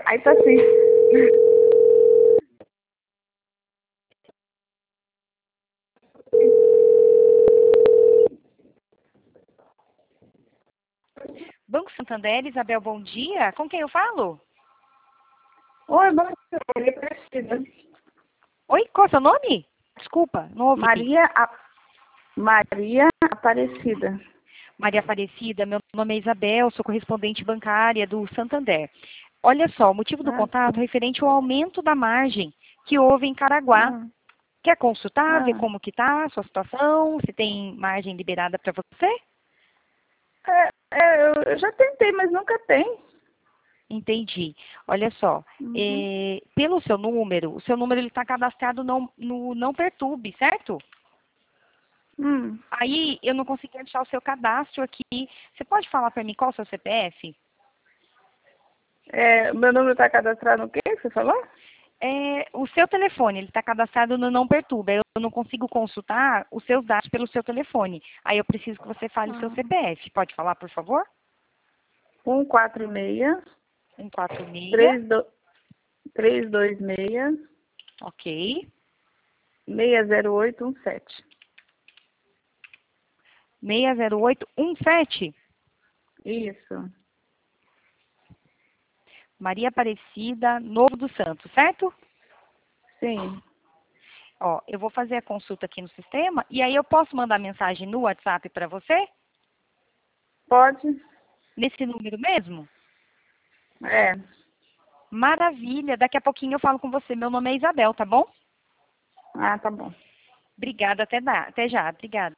Aí tá assim. Banco Santander, Isabel, bom dia. Com quem eu falo? Oi, bom dia, Maria Aparecida. Oi, qual é o seu nome? Desculpa, não ouvi. Maria Aparecida. Maria Aparecida, meu nome é Isabel, sou correspondente bancária do Santander. Olha só, o motivo do Ah, contato é referente ao aumento da margem que houve em Caraguá. ah, Quer consultar, ver ah. como que tá a sua situação, se tem margem liberada para você? Eu já tentei, mas nunca tem. Entendi. Olha só, Uhum. pelo seu número, o seu número está cadastrado no Não Perturbe, certo? Hum. Aí eu não consegui achar o seu cadastro aqui. Você pode falar para mim qual é o seu CPF? Meu número tá cadastrado no quê que você falou? O seu telefone, ele está cadastrado no Não Perturba. Eu não consigo consultar os seus dados pelo seu telefone. Aí eu preciso que você fale o seu Ah. CPF. Pode falar, por favor? 146 146, 326 ok. 60817. 60817. Isso. Maria Aparecida, Novo do Santo, certo? Sim. Ó, eu vou fazer a consulta aqui no sistema e aí eu posso mandar mensagem no WhatsApp para você? Pode? Nesse número mesmo? É. Maravilha. Daqui a pouquinho eu falo com você. Meu nome é Isabel, tá bom? Ah, tá bom. Obrigada. Até já. Obrigada.